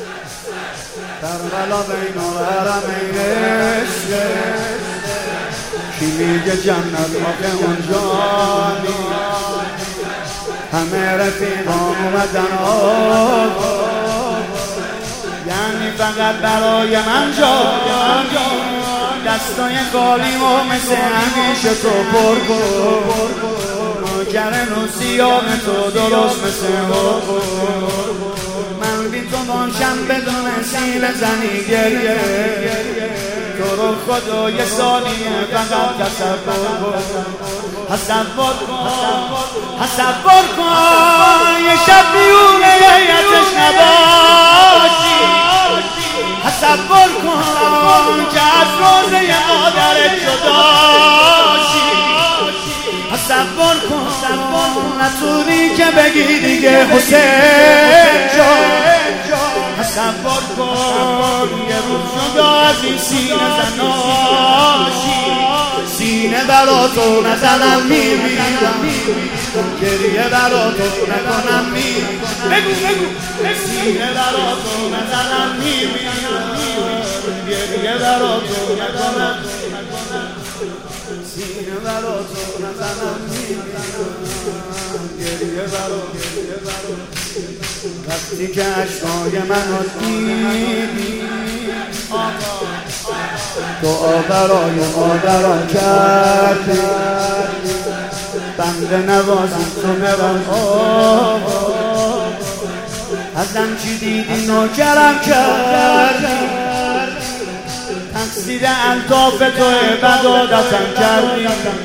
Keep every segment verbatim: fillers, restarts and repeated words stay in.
کربلا بین الحرمین کی میگه جنت آخه اونجا همه رفیقان اومدن آقا یعنی فقط برای من جا دستای خالیمو مثل همیشه تو پر کن نوکر نوسیان تو درست مثل حقوق من بی تو باشم بدون سیل زنی گریه تو رو خدا یه ثانیه فقط تصور کن تصور کن تصور کن یه شب بیونه یتش نباشی تصور کن که از روزه مادرت جداشی تصور کن نتونی که بگی دیگه حسین جان تصور کن یه روز جدا از این سینه زناشی سینه برا تو نزنم میمیرم گریه برا تو نکنم میمیرم بگو بگو سینه برا تو نزنم میمیرم گریه برا تو نکنم سینه برا تو نزنم میمیرم گریه برا وقتی که عشقای منو دیدی دعا برای مادرم کردی بنده نوازم تو برم آقا ازم چی دیدی نوکرم کردی تقصیر الطاف توی بدادتم کردی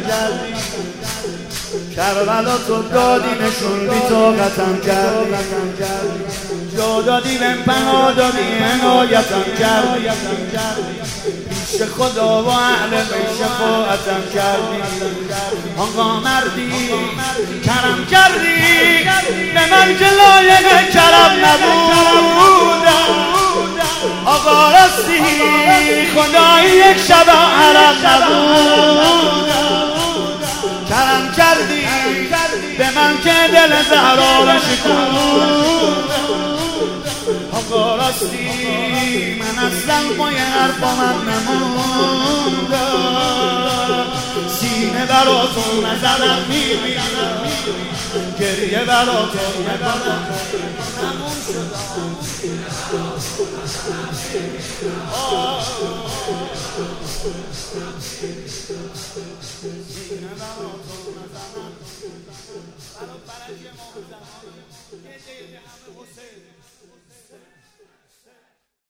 کربلا تو دادی نشون بی طاقتم کردی جا دادی بهم پناه دادی عنایتم کردی پیش خدا و اهل بیت شفاعتم کردی آقا مردی کرم کردی به من که لایق کرم نبودم آقا راستی خدایی یک شب حرم نبودم کرم کردی به من که دل زهرا رو شکوندم آقا راستی من اصلا پای حرفا من نموندم سینه برا تو نزدم میبینم گریه برا تو نکنم نمون شدم سینه برا تو نزدم برا برای ما بزنم یه دیگه همه حسین